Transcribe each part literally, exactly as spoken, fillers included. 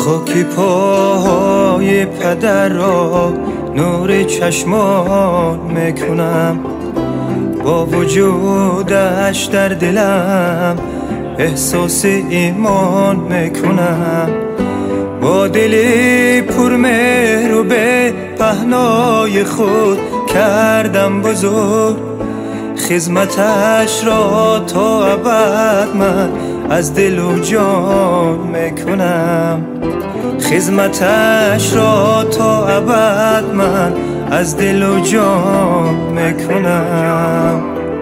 خاکی پاهای پدر را نور چشمان میکنم، با وجودش در دلم احساس ایمان میکنم. با دلی پر مهر و به پهنای خود کردم بزرگ، خدمتش را تا ابد من از دل و جان میکنم. خدمتش را تا ابد من از دل و جان میکنم.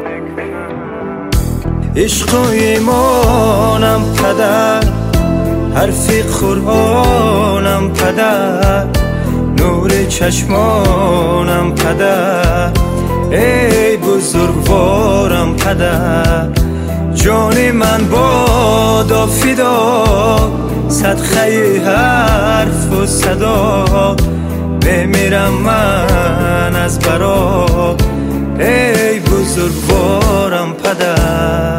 عشق و ایمانم پدر، حرف قرآنم پدر، نور چشمانم پدر، ای بزرگوارم پدر. جان من بادا فدا، صدقه حرف و صدا، بمیرم من از برات ای بزرگوارم پدر.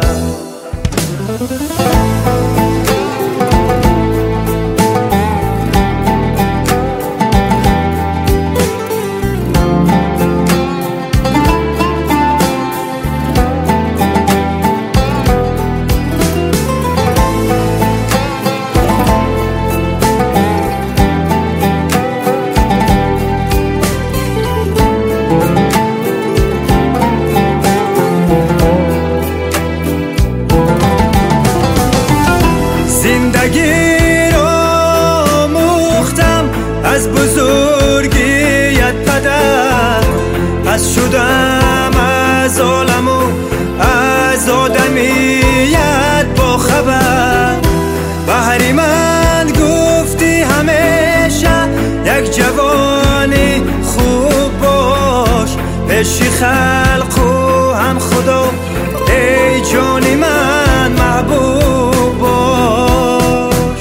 زندگی را مختم از بزرگیت پدر، پس شدم از عالم و از آدمیت با خبر. بهر من گفتی همیشه یک جوانی خوب باش، پیش خلق و هم خدا ای جانی من محبوب باش.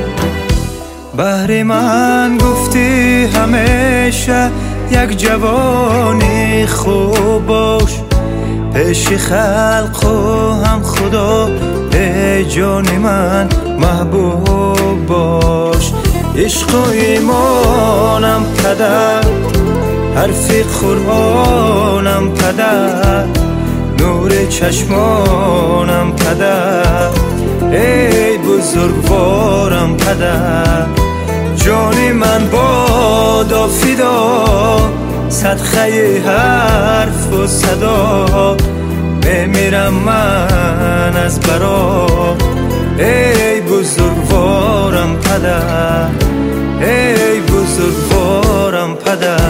بهر من گفتی همیشه یک جوانی خوب باش، پیش خلق و هم خدا ای جان من محبوب باش. عشق و ایمانم پدر، حرف قرآنم پدر، نور چشمانم پدر، ای بزرگوارم پدر. جان من بادا فدا، صدقه حرف و صدا، بمیرم من از برات ای بزرگوارم پدر، ای بزرگوارم پدر.